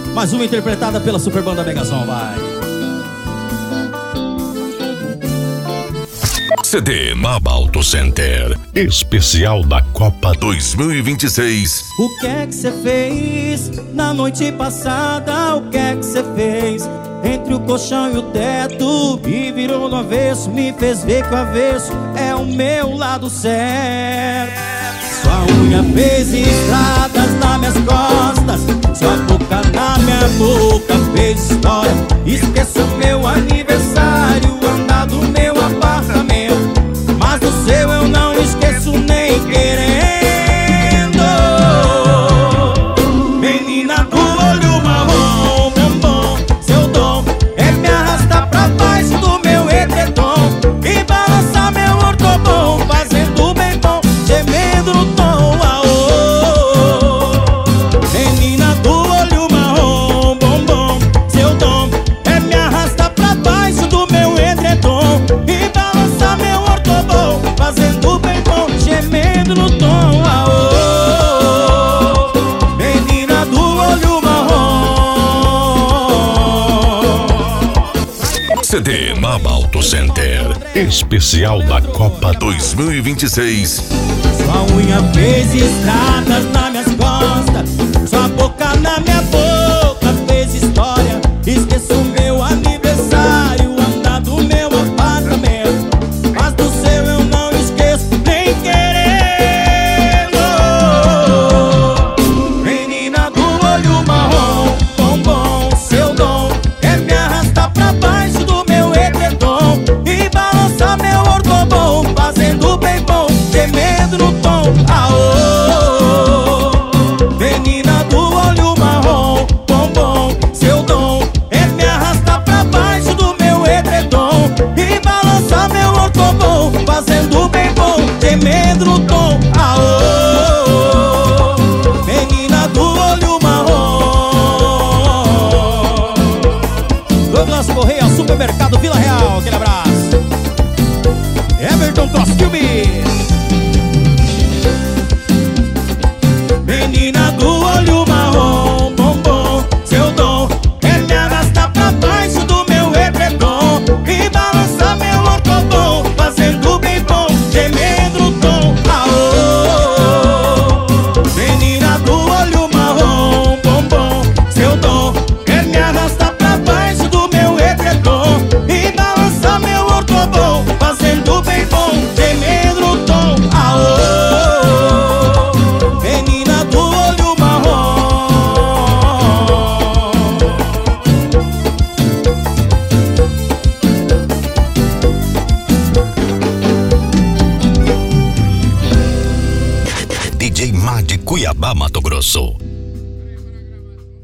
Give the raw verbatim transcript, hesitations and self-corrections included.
Mais uma interpretada pela Super Banda Megazon, vai. C D Maba Auto Center, especial da Copa dois mil e vinte e seis. O que é que cê fez na noite passada? O que é que cê fez entre o colchão e o teto? Me virou no avesso, me fez ver que o avesso é o meu lado certo. Sua unha fez estradas nas minhas costas, sua boca na minha boca fez história. Esqueça meu aniversário, andar do meu apartamento, mas do seu eu não esqueço nem querendo. Menina do olho marrom, bombom, seu dom é me arrastar pra baixo do meu edredom e balançar meu ortobom, fazendo bem bom, gemendo no tom, aô. Menina do olho marrom, bombom, seu dom é me arrastar pra baixo do meu edredom e balançar meu ortobom, fazendo bem bom, gemendo no tom, aô. Menina do olho marrom. C D Maba Auto Center, especial da Copa dois mil e vinte e seis. Sua unha fez estradas nas minhas costas, sua boca na minha boca fez história. Esqueço meu aniversário, andar do meu apartamento, mas do seu eu não esqueço nem querendo. Menina do olho marrom, bombom, seu dom é me arrastar pra baixo do meu edredom e balançar meu ortobom, fazendo bem bom, gemendo no tom, aô. Menina do olho marrom, bombom, seu dom é me arrastar pra baixo do meu edredom e balançar meu ortobom, fazendo bem bom, gemendo no tom, aô. Menina do olho marrom. Douglas Correia, Supermercado Vila Real, aquele abraço. Everton Costume. Menina do olho marrom, bombom, seu dom é me arrastar pra baixo do meu edredom e balançar meu ortobom, fazendo bem bom, gemendo no tom, aô. Menina do olho marrom, bombom, seu dom é me arrastar pra baixo do meu edredom e balançar meu ortobom, fazendo bem bom, gemendo no tom, aô. Menina do olho marrom. D J Má de Cuiabá, Mato Grosso.